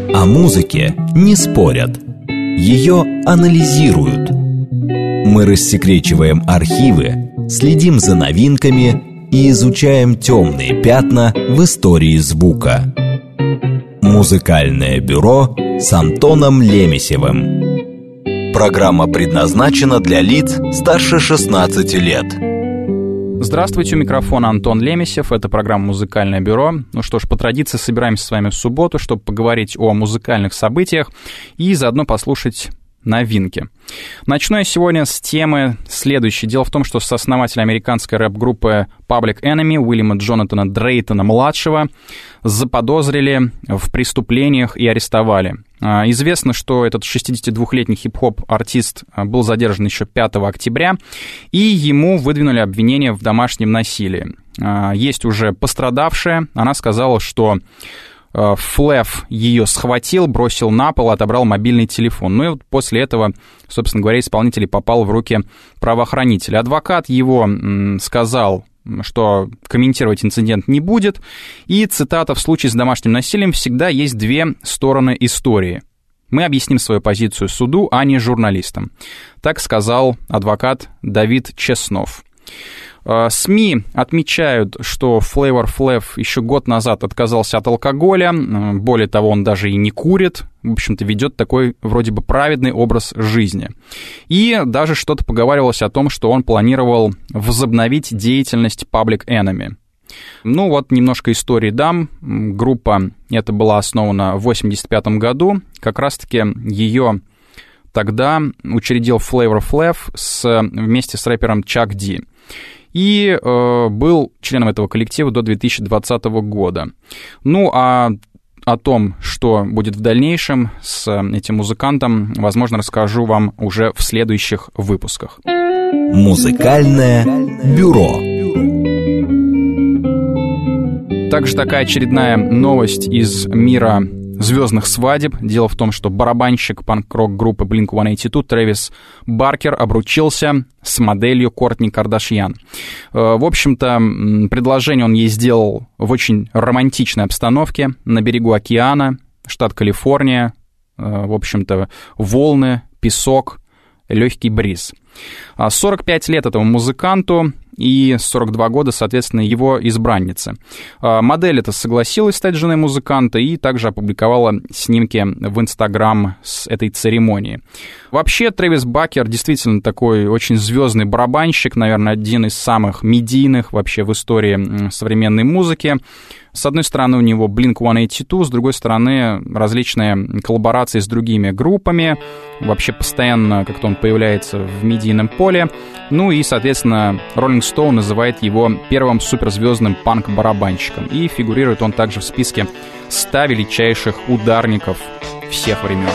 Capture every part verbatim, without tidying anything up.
О музыке не спорят, ее анализируют. Мы рассекречиваем архивы, следим за новинками и изучаем темные пятна в истории звука. Музыкальное бюро с Антоном Лемесевым. Программа предназначена для лиц старше шестнадцати лет. Здравствуйте, у микрофона Антон Лемесев, это программа «Музыкальное бюро». Ну что ж, по традиции собираемся с вами в субботу, чтобы поговорить о музыкальных событиях и заодно послушать новинки. Начну я сегодня с темы следующей. Дело в том, что сооснователь американской рэп-группы Public Enemy Уильяма Джонатана Дрейтона-младшего заподозрили в преступлениях и арестовали. Известно, что этот шестидесятидвухлетний хип-хоп-артист был задержан еще пятого октября, и ему выдвинули обвинение в домашнем насилии. Есть уже пострадавшая, она сказала, что Флэв ее схватил, бросил на пол, отобрал мобильный телефон. Ну и вот после этого, собственно говоря, исполнитель попал в руки правоохранителя. Адвокат его сказал, что комментировать инцидент не будет. И цитата: «В случае с домашним насилием всегда есть две стороны истории. Мы объясним свою позицию суду, а не журналистам». Так сказал адвокат Давид Чеснов. СМИ отмечают, что Флэйвор Флэв еще год назад отказался от алкоголя, более того, он даже и не курит, в общем-то, ведет такой вроде бы праведный образ жизни. И даже что-то поговаривалось о том, что он планировал возобновить деятельность Public Enemy. Ну вот, немножко истории дам. Группа эта была основана в восемьдесят пятом году, как раз-таки ее тогда учредил Флэйвор Флэв с, вместе с рэпером Чак Ди. И э, был членом этого коллектива до две тысячи двадцатого года. Ну, а о том, что будет в дальнейшем с этим музыкантом, возможно, расскажу вам уже в следующих выпусках. Музыкальное бюро. Также такая очередная новость из мира звездных свадеб. Дело в том, что барабанщик панк-рок группы блинк сто восемьдесят два Трэвис Баркер обручился с моделью Кортни Кардашьян. В общем-то, предложение он ей сделал в очень романтичной обстановке на берегу океана, штат Калифорния. В общем-то, волны, песок, легкий бриз. сорок пять лет этому музыканту и сорок два года, соответственно, его избраннице. Модель эта согласилась стать женой музыканта и также опубликовала снимки в Инстаграм с этой церемонии. Вообще, Трэвис Баркер действительно такой очень звездный барабанщик, наверное, один из самых медийных вообще в истории современной музыки. С одной стороны, у него блинк сто восемьдесят два, с другой стороны, различные коллаборации с другими группами. Вообще, постоянно как-то он появляется в медийном поле. Ну и, соответственно, Rolling Stone называет его первым суперзвездным панк-барабанщиком. И фигурирует он также в списке ста величайших ударников всех времен.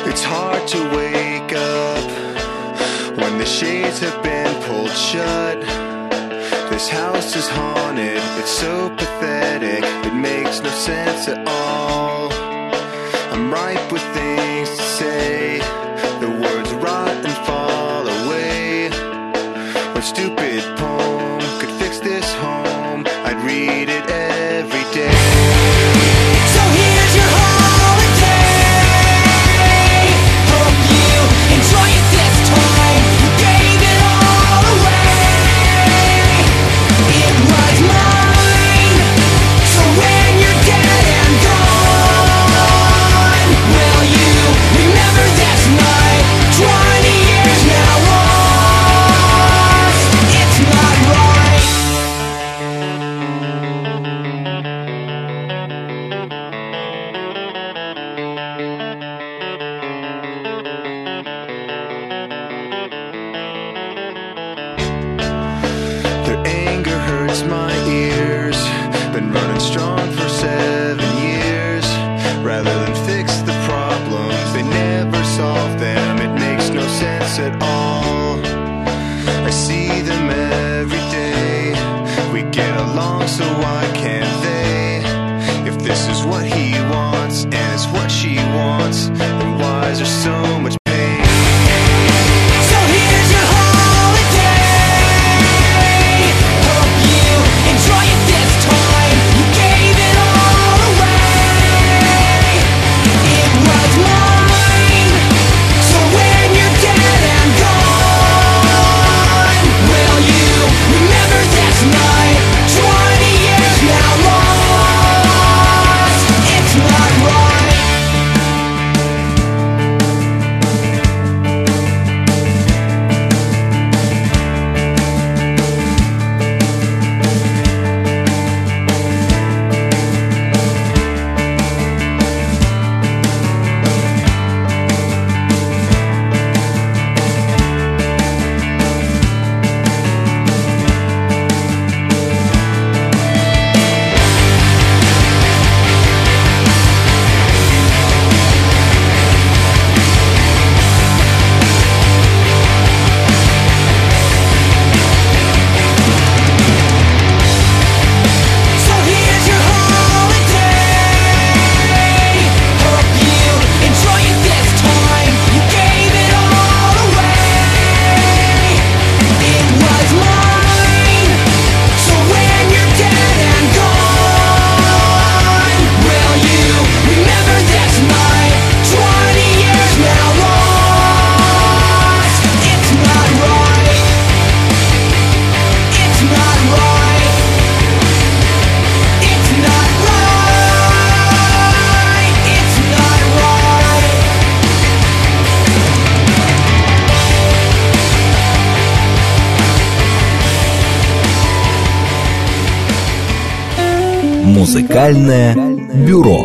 This house is haunted, it's so pathetic, it makes no sense at all. I'm ripe with things to say, the words rot and fall away. What stupid poem could fix this home? I'd read it every day. So here's your holiday, hope you enjoy it this time. You gave it all away. It was mine. So when you're dead and gone, will you remember this night? Twenty years now lost. It's not right. Their anger hurts my ears. Been running strong for seven years. Rather than fix the problems, they never solve them. It makes no sense at all. I see them every day. We get along, so why can't they? If this is what he wants and it's what she wants, then why is there so much pain? So here's your holiday. Hope you enjoy it this time. You gave it all away. It Музыкальное бюро.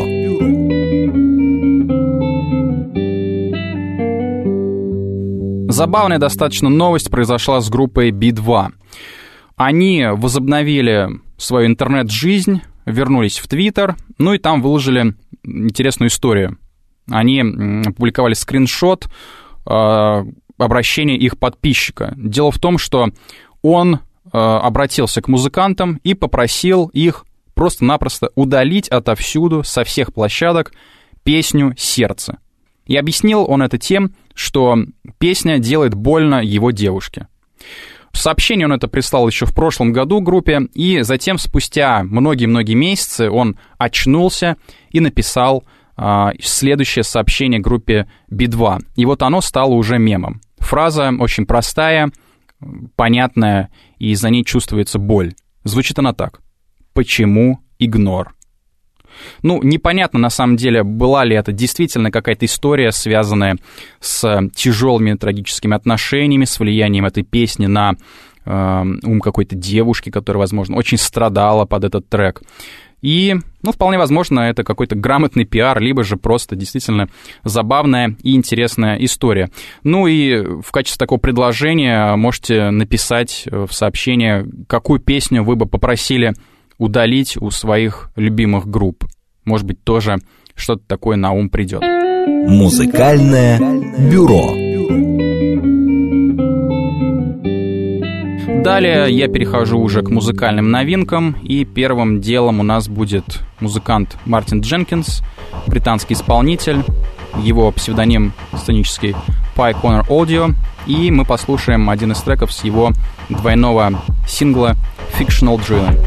Забавная достаточно новость произошла с группой би два. Они возобновили свою интернет-жизнь, вернулись в Твиттер, ну и там выложили интересную историю. Они опубликовали скриншот э, обращения их подписчика. Дело в том, что он э, обратился к музыкантам и попросил их просто-напросто удалить отовсюду, со всех площадок, песню «Сердце». И объяснил он это тем, что песня делает больно его девушке. Сообщение он это прислал еще в прошлом году группе, и затем, спустя многие-многие месяцы, он очнулся и написал а, следующее сообщение группе би два. И вот оно стало уже мемом. Фраза очень простая, понятная, и за ней чувствуется боль. Звучит она так. «Почему игнор?» Ну, непонятно, на самом деле, была ли это действительно какая-то история, связанная с тяжелыми трагическими отношениями, с влиянием этой песни на э, ум какой-то девушки, которая, возможно, очень страдала под этот трек. И, ну, вполне возможно, это какой-то грамотный пиар, либо же просто действительно забавная и интересная история. Ну и в качестве такого предложения можете написать в сообщение, какую песню вы бы попросили удалить у своих любимых групп. Может быть, тоже что-то такое на ум придет. Музыкальное бюро. Далее я перехожу уже к музыкальным новинкам, и первым делом у нас будет музыкант Мартин Дженкинс, британский исполнитель, его псевдоним сценический Pye Corner Audio, и мы послушаем один из треков с его двойного сингла Fictional Drilling.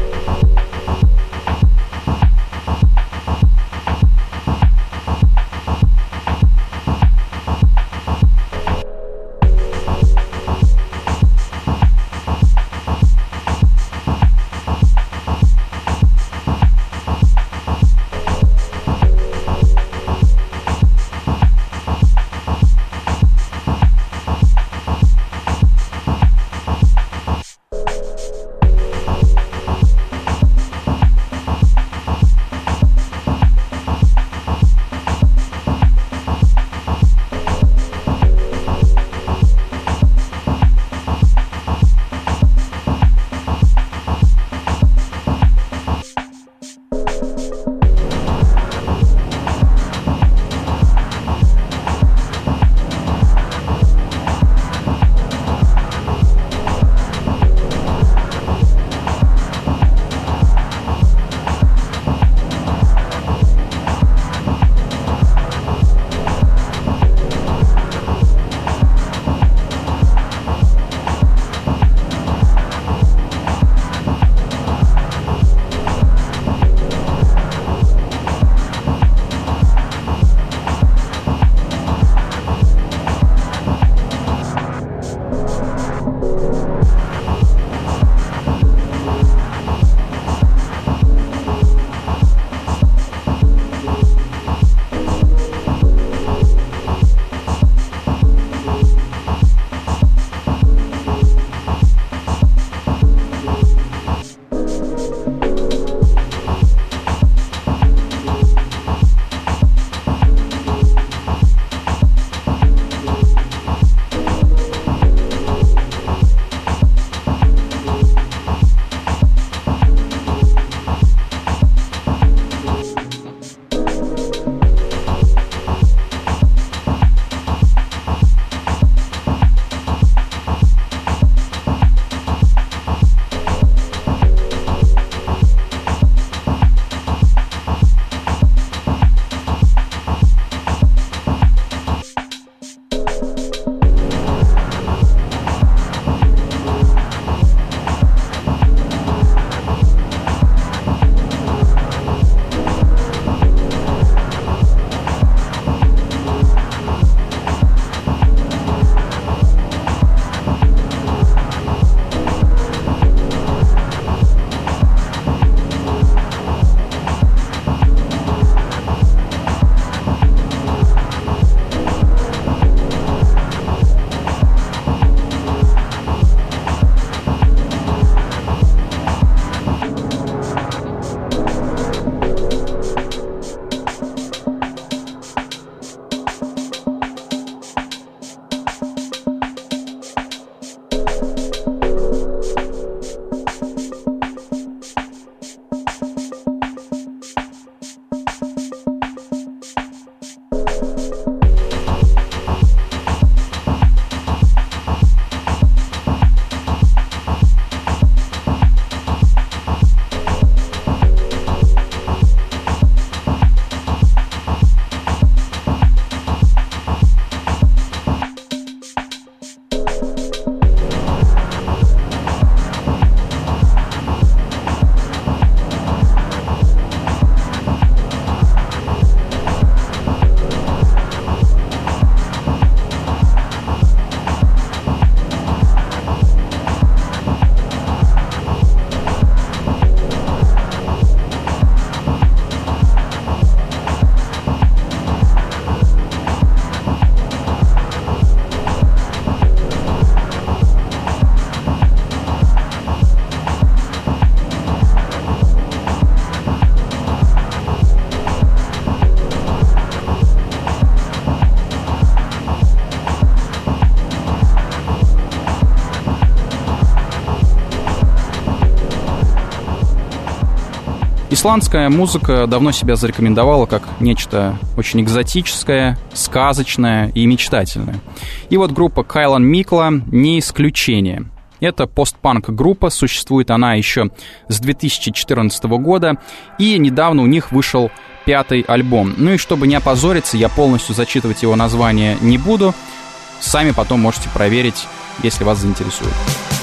Исландская музыка давно себя зарекомендовала как нечто очень экзотическое, сказочное и мечтательное. И вот группа Кайлан Микла не исключение. Это постпанк-группа, существует она еще с две тысячи четырнадцатого года, и недавно у них вышел пятый альбом. Ну и чтобы не опозориться, я полностью зачитывать его название не буду. Сами потом можете проверить, если вас заинтересует.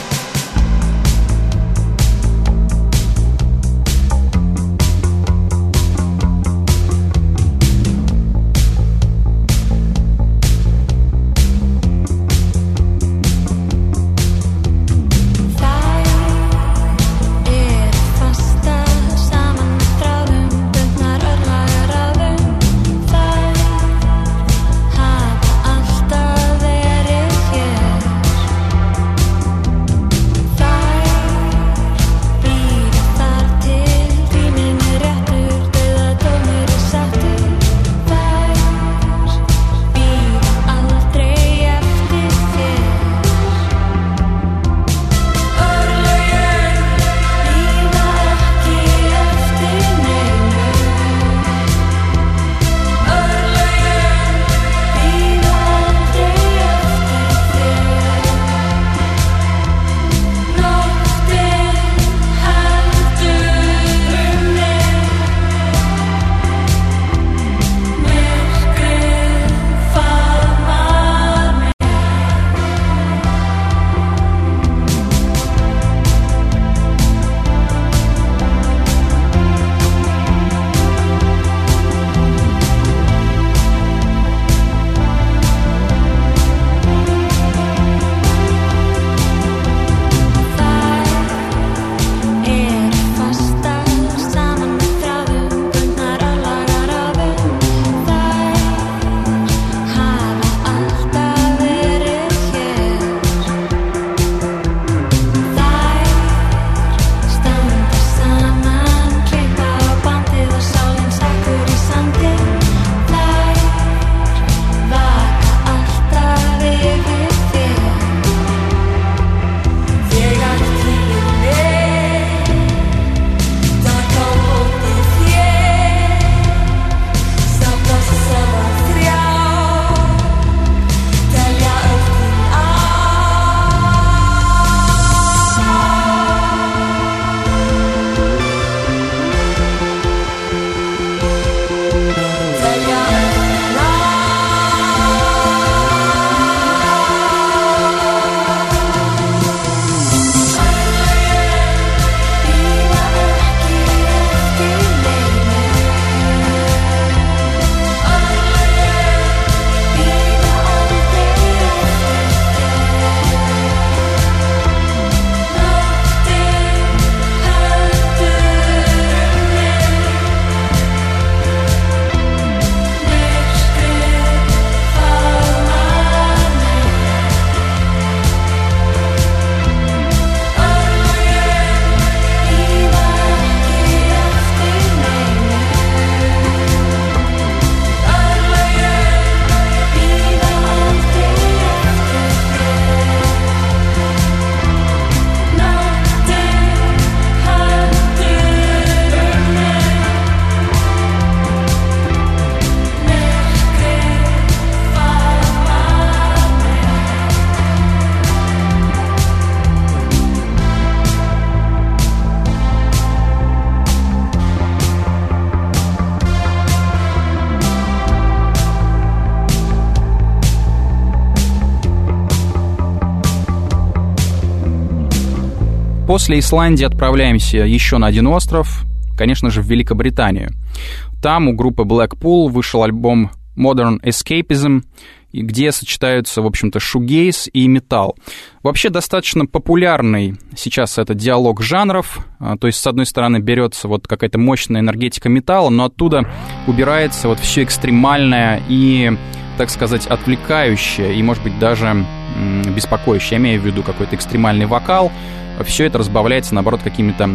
После Исландии отправляемся еще на один остров, конечно же, в Великобританию. Там у группы Blackpool вышел альбом Modern Escapism, где сочетаются, в общем-то, шугейз и металл. Вообще достаточно популярный сейчас этот диалог жанров, то есть, с одной стороны, берется вот какая-то мощная энергетика металла, но оттуда убирается вот все экстремальное и, так сказать, отвлекающее и, может быть, даже беспокоящее. Я имею в виду какой-то экстремальный вокал. Все это разбавляется, наоборот, какими-то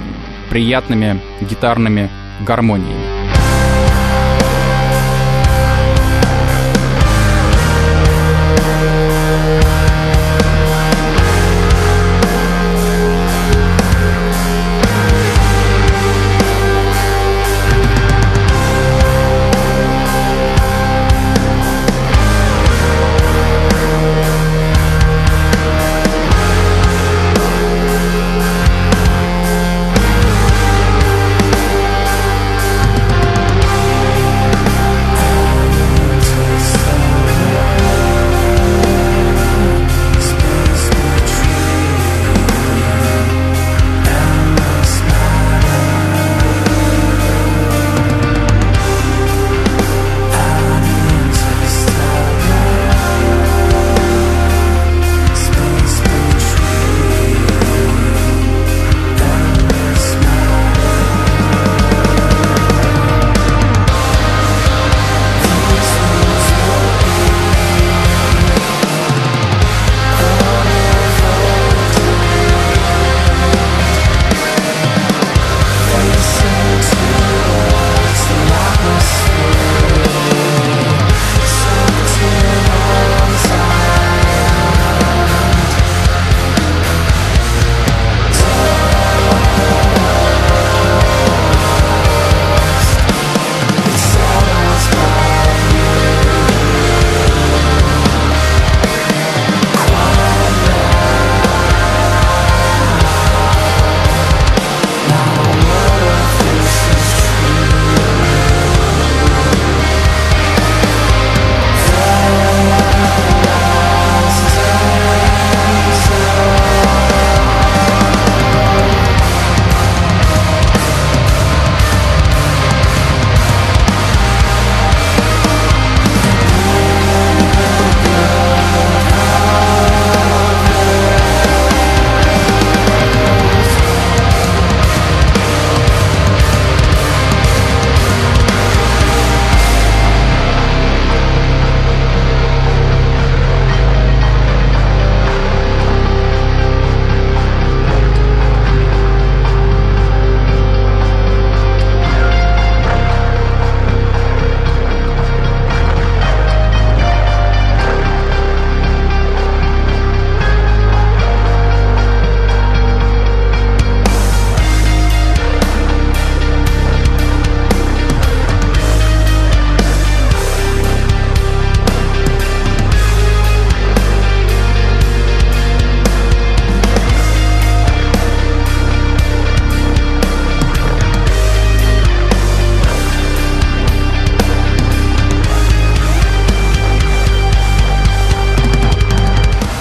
приятными гитарными гармониями.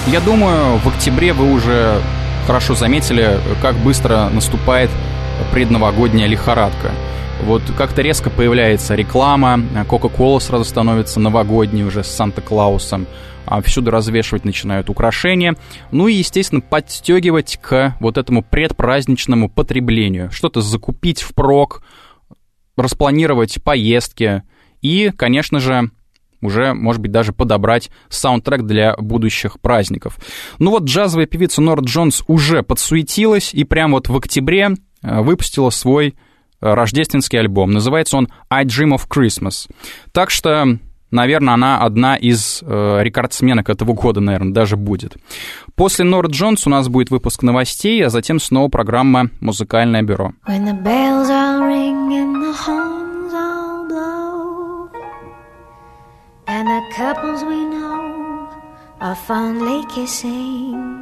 Я думаю, в октябре вы уже хорошо заметили, как быстро наступает предновогодняя лихорадка. Вот как-то резко появляется реклама, Coca-Cola сразу становится новогодней уже с Санта-Клаусом, а всюду развешивать начинают украшения, ну и, естественно, подстегивать к вот этому предпраздничному потреблению, что-то закупить впрок, распланировать поездки и, конечно же, уже, может быть, даже подобрать саундтрек для будущих праздников. Ну вот джазовая певица Нора Джонс уже подсуетилась и прямо вот в октябре выпустила свой рождественский альбом. Называется он «I Dream of Christmas». Так что, наверное, она одна из э, рекордсменок этого года, наверное, даже будет. После Норы Джонс у нас будет выпуск новостей, а затем снова программа «Музыкальное бюро». When the bells all ring and the horns all blow, and the couples we know are fondly kissing,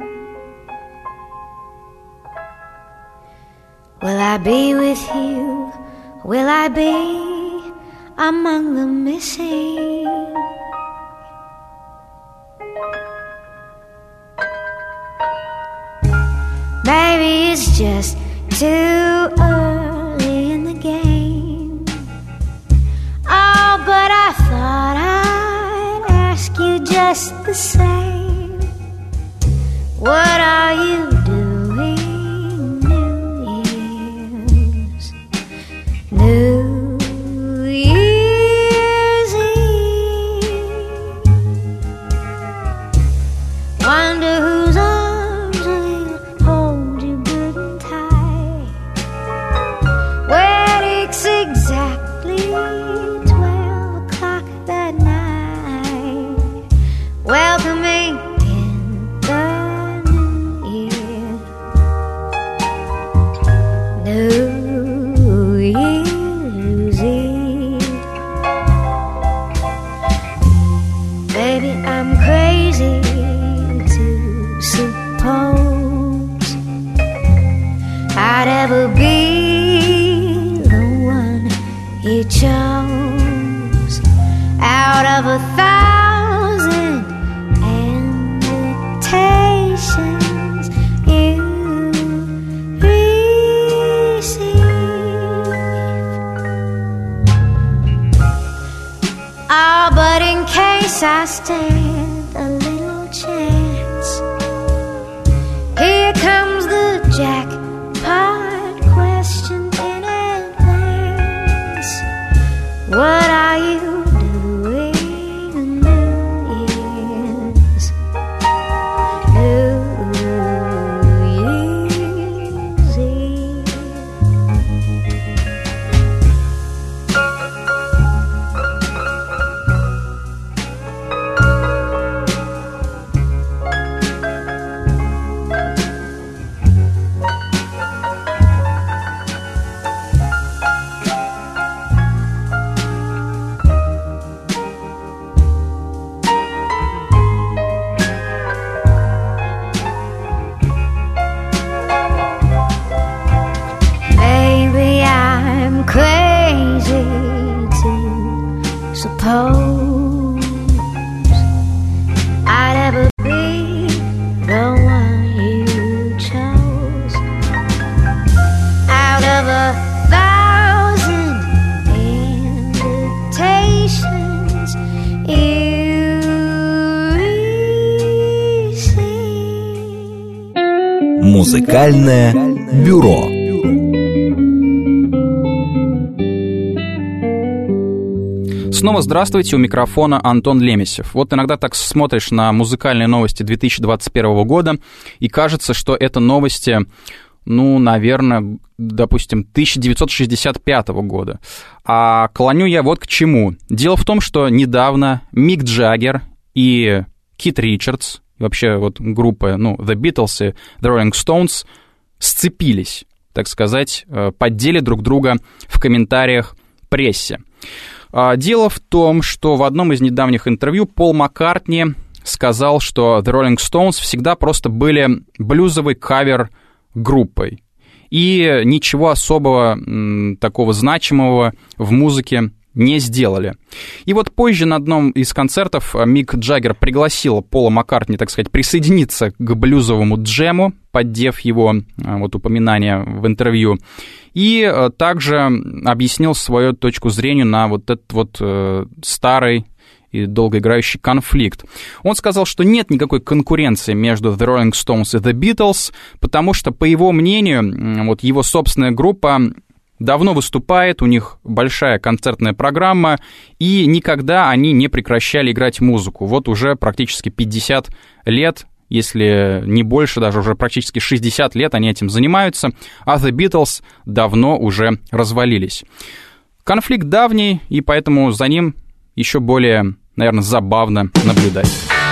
will I be with you? Will I be among the missing? Maybe it's just too early in the game. Oh, but I thought I'd ask you just the same. What are you doing New Year's? New Year's Eve. Wonder whose arms will hold you good and tight when it's exactly twelve o'clock that night, welcoming in the new year. New Year's Eve. Baby, I'm crazy to suppose I'd ever be the one you chose out of a thousand invitations you receive. Ah, but in case I stand a little chance, here comes the jackpot question in advance. What are you doing on New Year's? New Year's Eve. Maybe I'm crazy to suppose I'd ever be the one you chose out of a thousand invitations you receive. Музыкальное бюро. Снова здравствуйте, у микрофона Антон Лемесев. Вот иногда так смотришь на музыкальные новости две тысячи двадцать первого года, и кажется, что это новости, ну, наверное, допустим, тысяча девятьсот шестьдесят пятого года. А клоню я вот к чему. Дело в том, что недавно Мик Джаггер и Кит Ричардс, и вообще вот группа, ну, The Beatles и The Rolling Stones сцепились, так сказать, поддели друг друга в комментариях прессе. Дело в том, что в одном из недавних интервью Пол Маккартни сказал, что The Rolling Stones всегда просто были блюзовой кавер-группой. И ничего особого м, такого значимого в музыке не сделали. И вот позже на одном из концертов Мик Джаггер пригласил Пола Маккартни, так сказать, присоединиться к блюзовому джему, поддев его вот упоминание в интервью, и также объяснил свою точку зрения на вот этот вот э, старый и долгоиграющий конфликт. Он сказал, что нет никакой конкуренции между The Rolling Stones и The Beatles, потому что, по его мнению, вот его собственная группа давно выступает, у них большая концертная программа, и никогда они не прекращали играть музыку. Вот уже практически пятьдесят лет, если не больше, даже уже практически шестьдесят лет они этим занимаются, а The Beatles давно уже развалились. Конфликт давний, и поэтому за ним еще более, наверное, забавно наблюдать.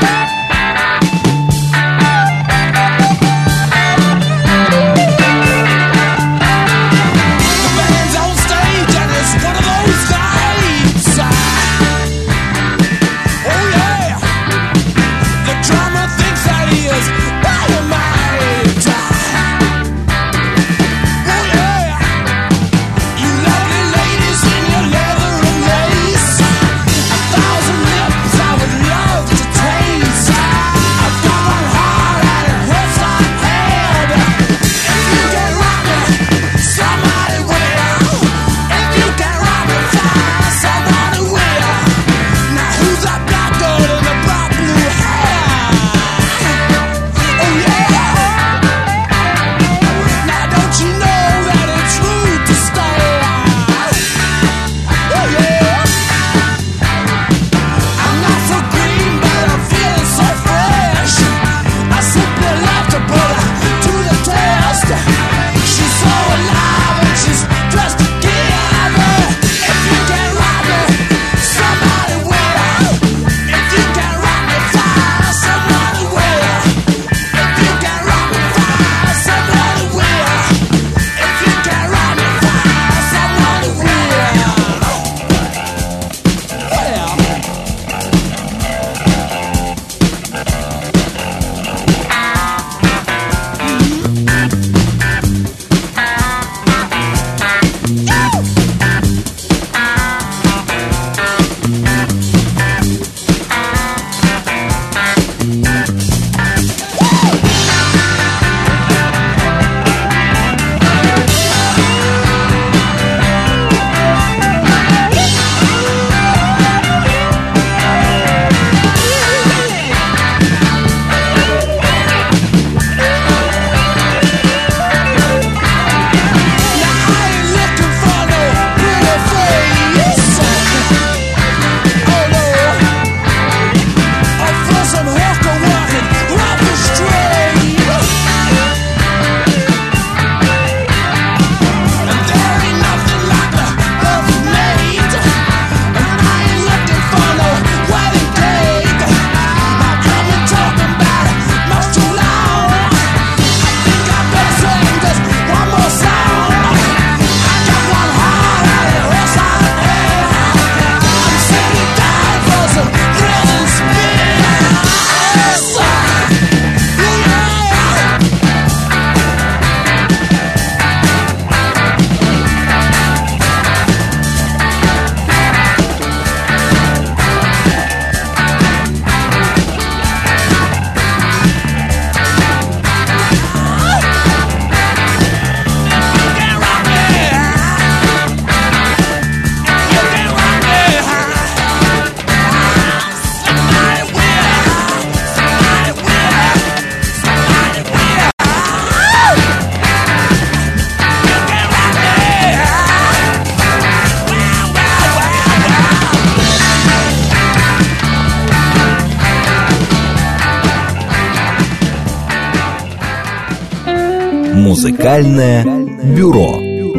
Музыкальное бюро.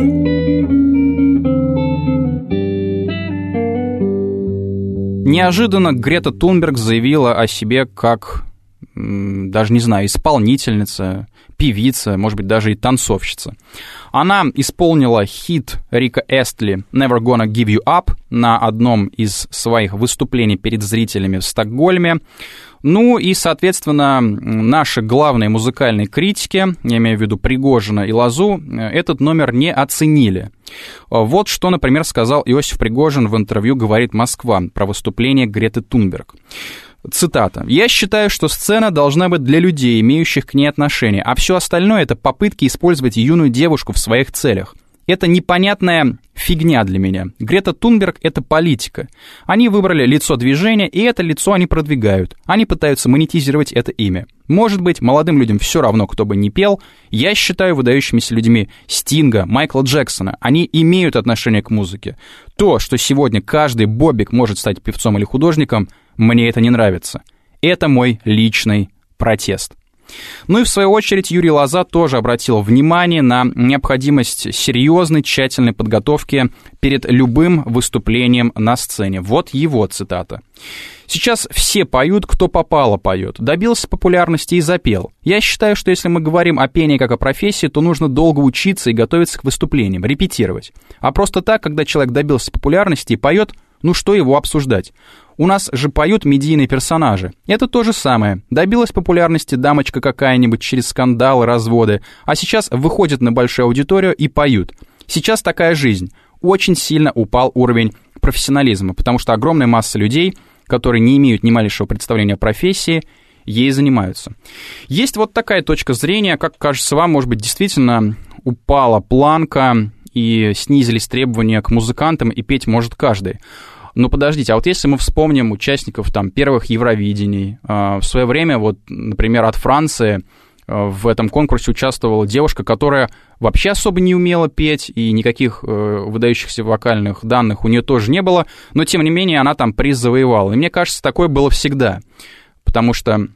Неожиданно Грета Тунберг заявила о себе как, даже не знаю, исполнительница, певица, может быть, даже и танцовщица. Она исполнила хит Рика Эстли «Never Gonna Give You Up» на одном из своих выступлений перед зрителями в Стокгольме. Ну и, соответственно, наши главные музыкальные критики, я имею в виду Пригожина и Лозу, этот номер не оценили. Вот что, например, сказал Иосиф Пригожин в интервью «Говорит Москва» про выступление Греты Тунберг. Цитата. «Я считаю, что сцена должна быть для людей, имеющих к ней отношение, а все остальное — это попытки использовать юную девушку в своих целях. Это непонятная фигня для меня. Грета Тунберг — это политика. Они выбрали лицо движения, и это лицо они продвигают. Они пытаются монетизировать это имя. Может быть, молодым людям все равно, кто бы ни пел. Я считаю выдающимися людьми Стинга, Майкла Джексона. Они имеют отношение к музыке. То, что сегодня каждый бобик может стать певцом или художником, мне это не нравится. Это мой личный протест». Ну и в свою очередь Юрий Лоза тоже обратил внимание на необходимость серьезной, тщательной подготовки перед любым выступлением на сцене. Вот его цитата. «Сейчас все поют, кто попало поет. Добился популярности и запел. Я считаю, что если мы говорим о пении как о профессии, то нужно долго учиться и готовиться к выступлениям, репетировать. А просто так, когда человек добился популярности и поет, ну что его обсуждать? У нас же поют медийные персонажи. Это то же самое. Добилась популярности дамочка какая-нибудь через скандалы, разводы, а сейчас выходит на большую аудиторию и поют. Сейчас такая жизнь. Очень сильно упал уровень профессионализма, потому что огромная масса людей, которые не имеют ни малейшего представления о профессии, ей занимаются. Есть вот такая точка зрения, как кажется вам, может быть, действительно упала планка и снизились требования к музыкантам, и петь может каждый. Но подождите, а вот если мы вспомним участников там первых Евровидений, в свое время, вот, например, от Франции в этом конкурсе участвовала девушка, которая вообще особо не умела петь, и никаких выдающихся вокальных данных у нее тоже не было, но, тем не менее, она там приз завоевала. И мне кажется, такое было всегда, потому что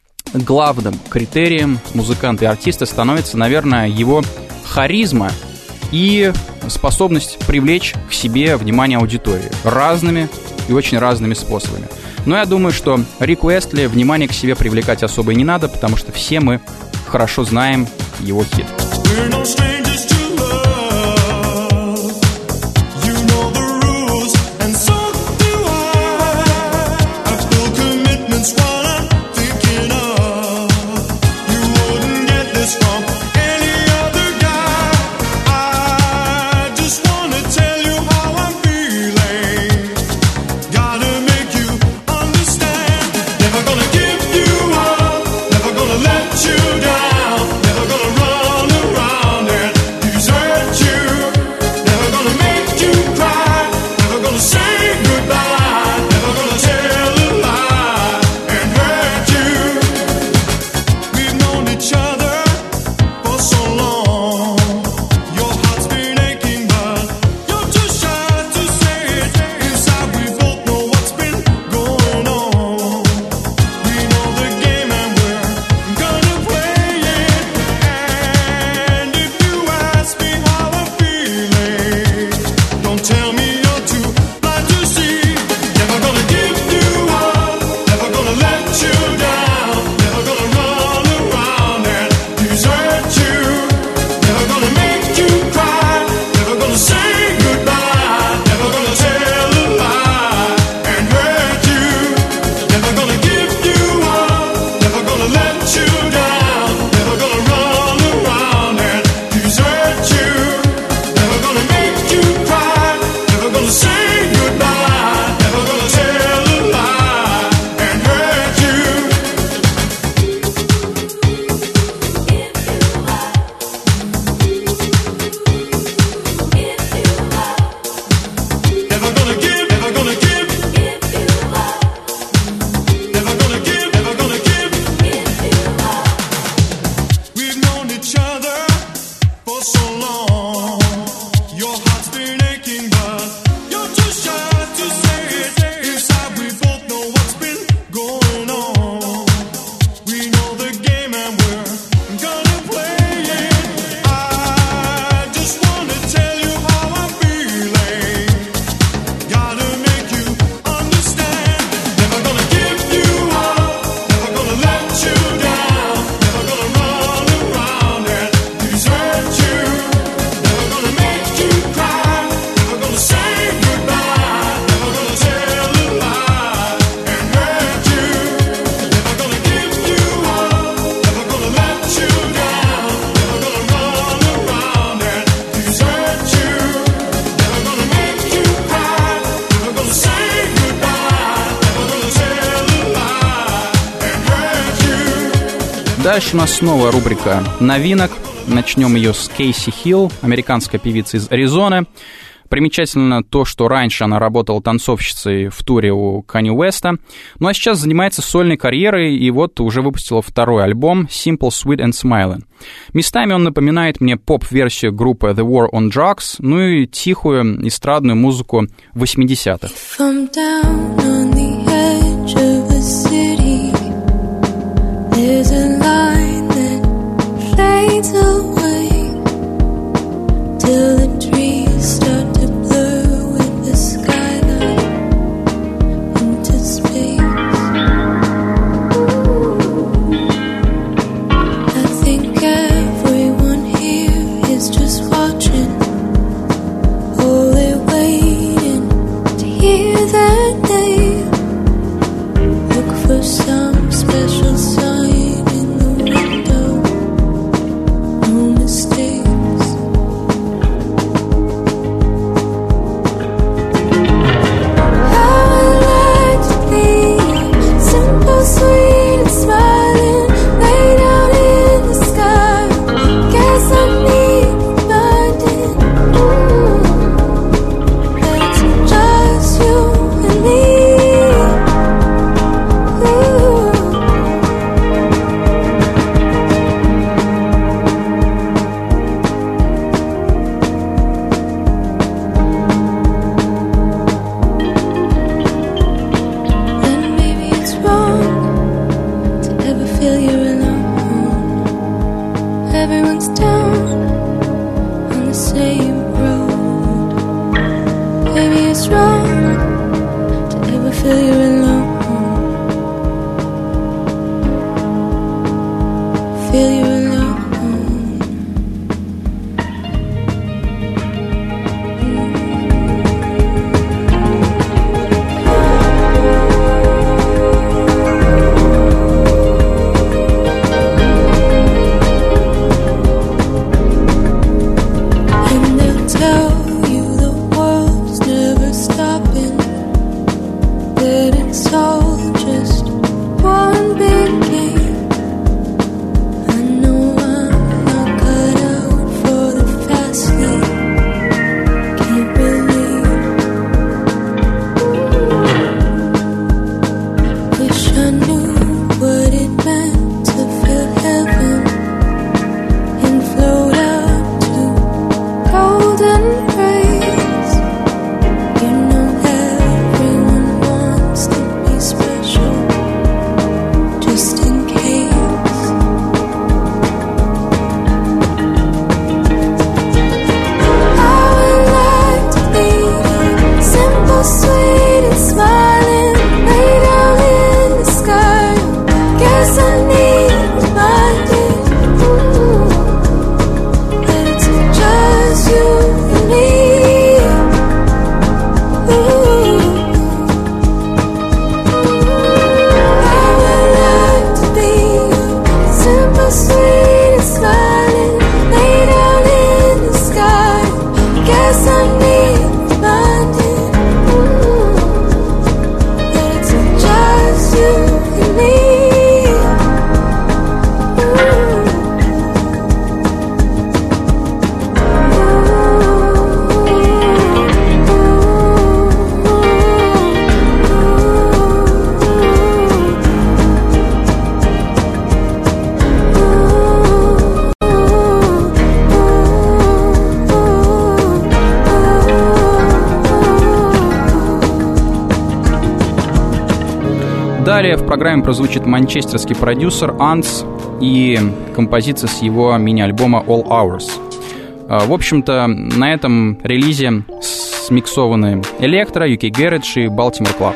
главным критерием музыканта и артиста становится, наверное, его харизма и способность привлечь к себе внимание аудитории разными и очень разными способами. Но я думаю, что Рику Эстли внимание к себе привлекать особо и не надо, потому что все мы хорошо знаем его хит. You down, never gonna run around and Дальше у нас снова рубрика новинок. Начнем ее с Кейси Хилл, американская певица из Аризоны. Примечательно то, что раньше она работала танцовщицей в туре у Канье Уэста, ну а сейчас занимается сольной карьерой и вот уже выпустила второй альбом Simple, Sweet and Smiling. Местами он напоминает мне поп-версию группы The War on Drugs, ну и тихую эстрадную музыку восьмидесятых. Start to blur with the skyline into space. I think everyone here is just watching. Oh, they're waiting to hear that name. Look for some special sign in the window. No mistakes. Далее в программе прозвучит манчестерский продюсер Ants и композиция с его мини-альбома All Hours. В общем-то, на этом релизе смиксованы Электро, ю кей Garage и Baltimore Club.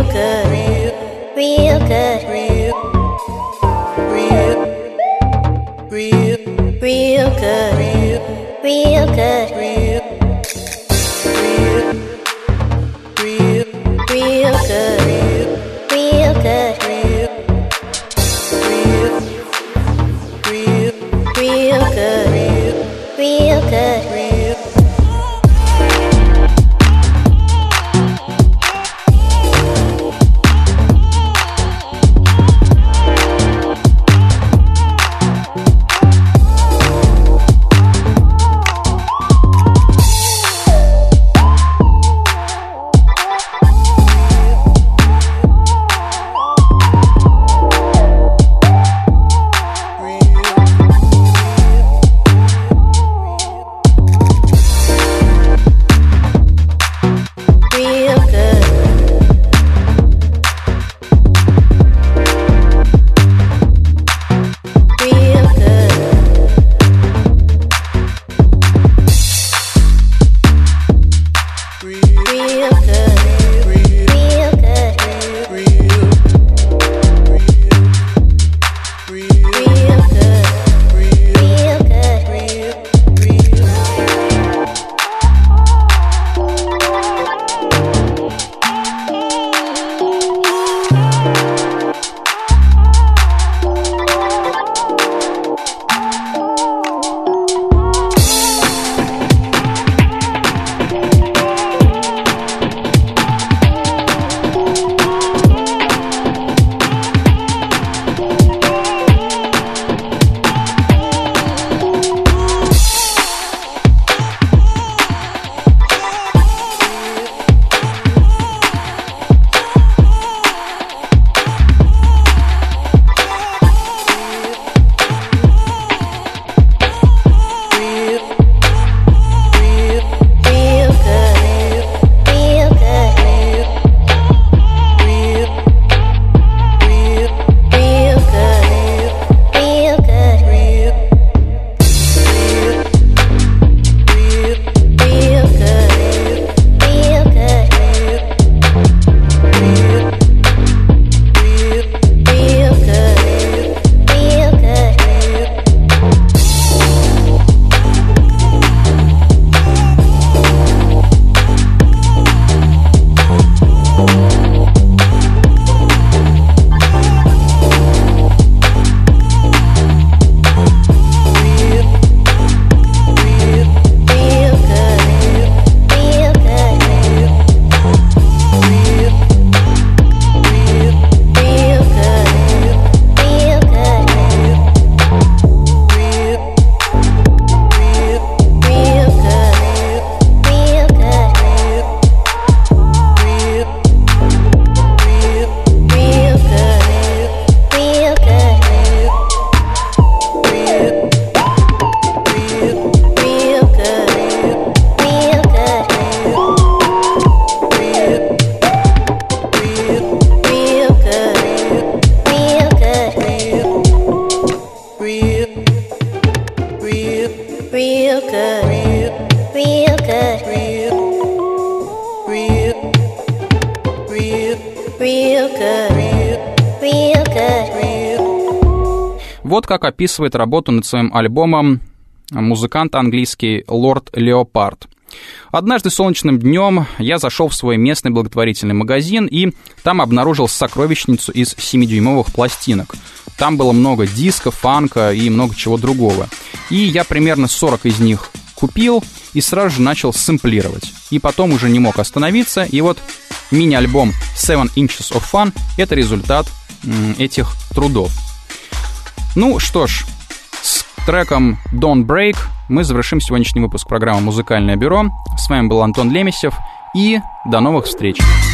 Вот как описывает работу над своим альбомом музыкант английский Лорд Леопард. Однажды солнечным днем я зашел в свой местный благотворительный магазин и там обнаружил сокровищницу из семидюймовых пластинок. Там было много диска, фанка и много чего другого. И я примерно сорок из них купил и сразу же начал сэмплировать. И потом уже не мог остановиться. И вот мини-альбом Seven Inches of Fun — это результат м, этих трудов. Ну что ж, с треком Don't Break мы завершим сегодняшний выпуск программы «Музыкальное бюро». С вами был Антон Лемесев, и до новых встреч!